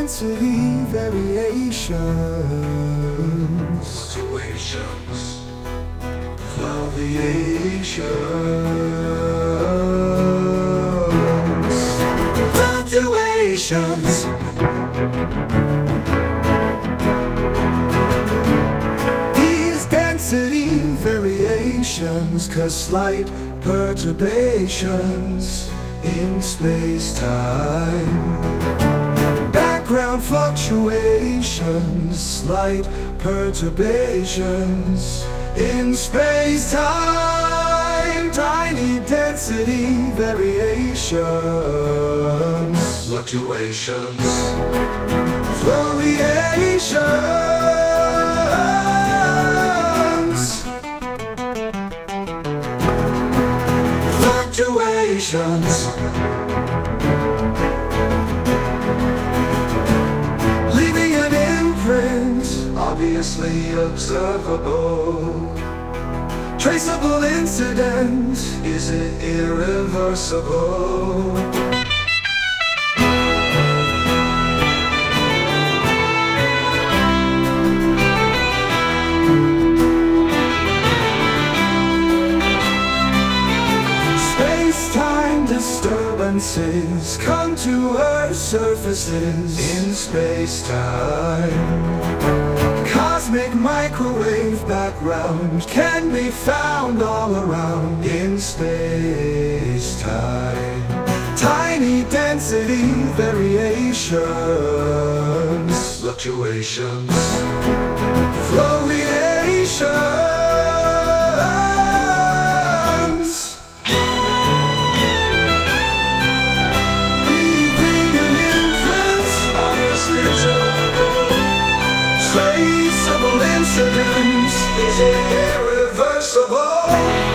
density variations, Fluctuations, fluctuations. These density variations cause slight perturbations in space-time. Background fluctuations, slight perturbations in space-time. Tiny density variations, fluctuations, fluctuations. Leaving an imprint, obviously observable. Traceable incident, is it irreversible? Space-time disturbances come to Earth's surfaces in space-time. Cosmic microwave background can be found all around in space-time. Tiny density variations, fluctuations, fluctuations. Leaving an imprint, obviously observable. traceable incidents, is irreversible.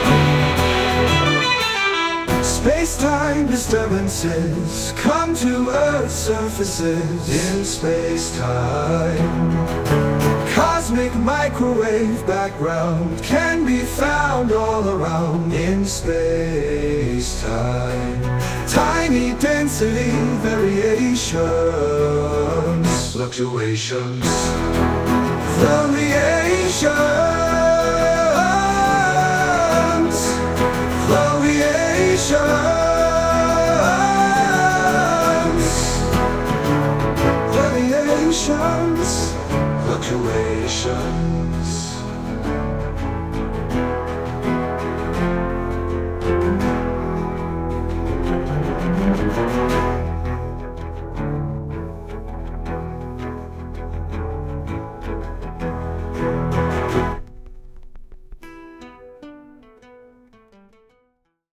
Space-time disturbances come to Earth's surfaces in space-time. Cosmic microwave background can be found all around in space-time. Tiny density variations, Fluctuations, variations, variations, variations. fluctuations.